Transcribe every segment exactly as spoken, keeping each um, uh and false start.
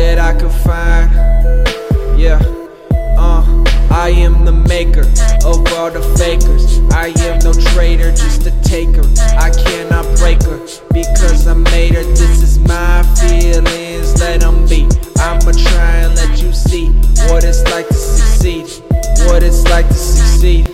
that I could find. Yeah, uh, I am the maker of all the fakers. I am no traitor, just a taker. I cannot break her because I made her. This is my feelings, let them be. I'ma try and let you see what it's like to succeed. What it's like to succeed.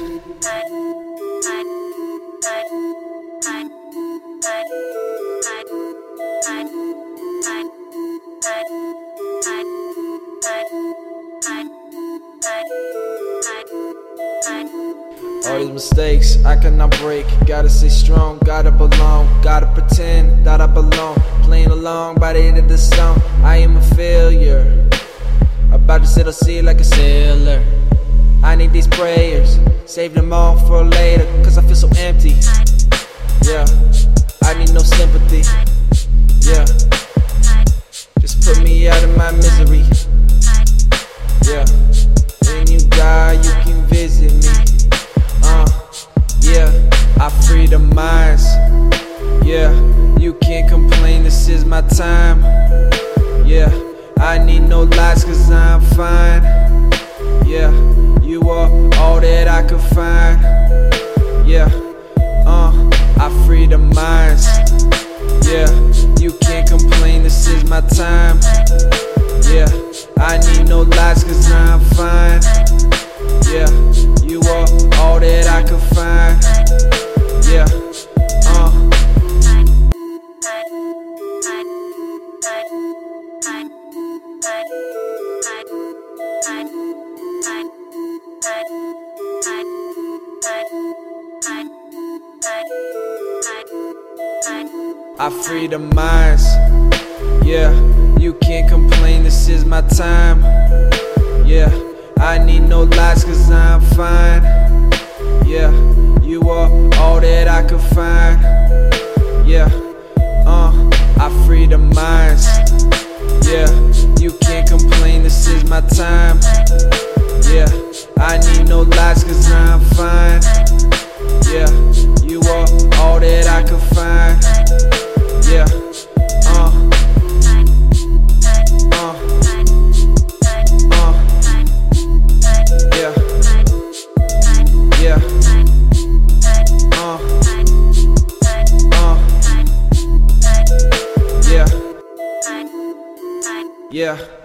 All these mistakes I cannot break. Gotta stay strong, gotta belong. Gotta pretend that I belong. Playing along by the end of the song. I am a failure, about to settle sea like a sailor. I need these prayers, save them all for later, cause I feel so empty. Yeah, I need no sympathy. Yeah, just put me out of my misery. Yeah, when you die you can visit me. Uh, yeah, I free the minds. Yeah, you can't complain, this is my time. Yeah, I need no lies cause I'm fine. Yeah, you are all that I could find. Yeah, uh, I free the minds. Yeah, you can't complain, this is my time. Yeah, I need no lies cause I'm fine. Yeah, you are all that I could find. Yeah, uh. I free the minds. Yeah, you can't complain, this is my time. Yeah, I need no lies cause I'm fine. Yeah, you are all that I could find. Yeah, uh, I free the minds. Yeah, you can't complain, this is my time. Yeah, I need no lies cause I'm fine. Yeah, you are all that I could find. Yeah, uh, uh, uh, yeah, yeah, uh, uh, yeah, yeah.